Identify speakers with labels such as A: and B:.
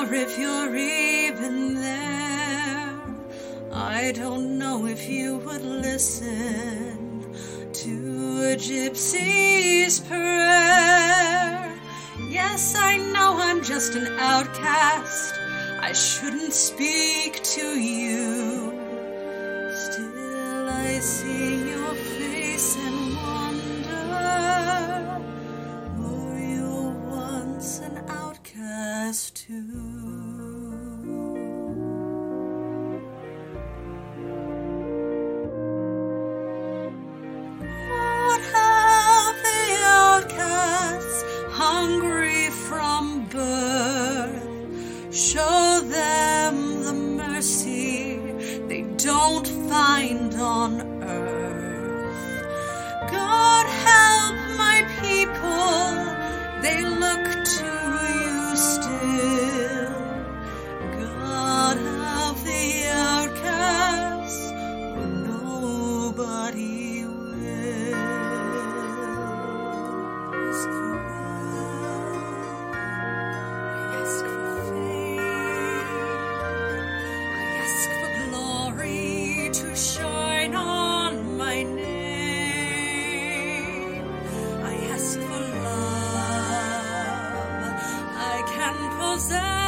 A: sure if you're even there. I don't know if you would listen to a gypsy's prayer. Yes, I know I'm just an outcast. I shouldn't speak to you. Still I see your face and wonder, were you once an outcast too? What have the outcasts, hungry from birth? Show them the mercy they don't find on earth. God help my people, they look to you still. God help the outcasts, for nobody will. Ask for wealth, I ask for to shine on my name. I ask for love I can possess.